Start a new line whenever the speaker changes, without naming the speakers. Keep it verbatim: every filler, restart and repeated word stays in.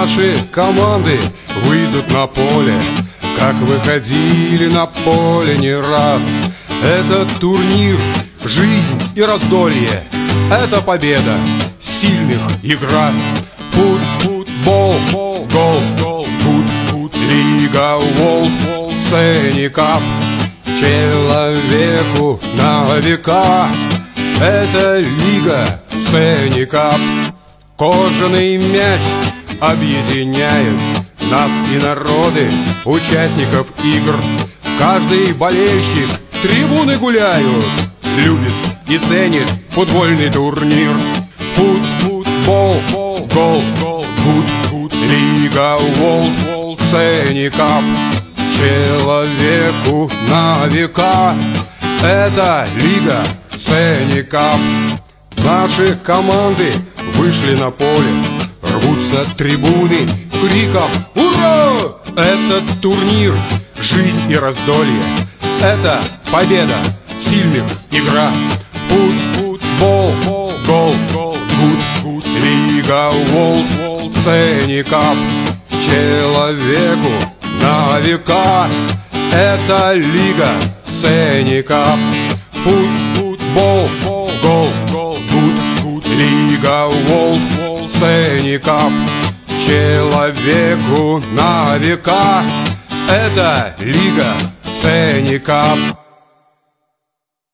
Наши команды выйдут на поле, как выходили на поле не раз. Это турнир, жизнь и раздолье, это победа сильных, игра. Фут, футбол, гол, гол, фут, фут, лига, волт, волт, Сеникап. Человеку на века, это лига Сеникап. Кожаный мяч объединяет нас и народы, участников игр. Каждый болельщик трибуны гуляют, любит и ценит футбольный турнир. Фут, футбол, гол, гол, фут, фут, лига, волт, волт, Сеникап. Человеку на века, это лига Сеникап. Наши команды вышли на поле, рвутся трибуны криком «Ура!». Этот турнир, жизнь и раздолье, это победа сильных, игра. Фут, футбол, гол, гол, фут, фут, лига, волт, волт, Сеникап. Человеку на века, это лига Сеникап. Фут, футбол, гол, гол, фут, фут, лига, волт, волт, Сеникап. Человеку на века, это лига Сеникап.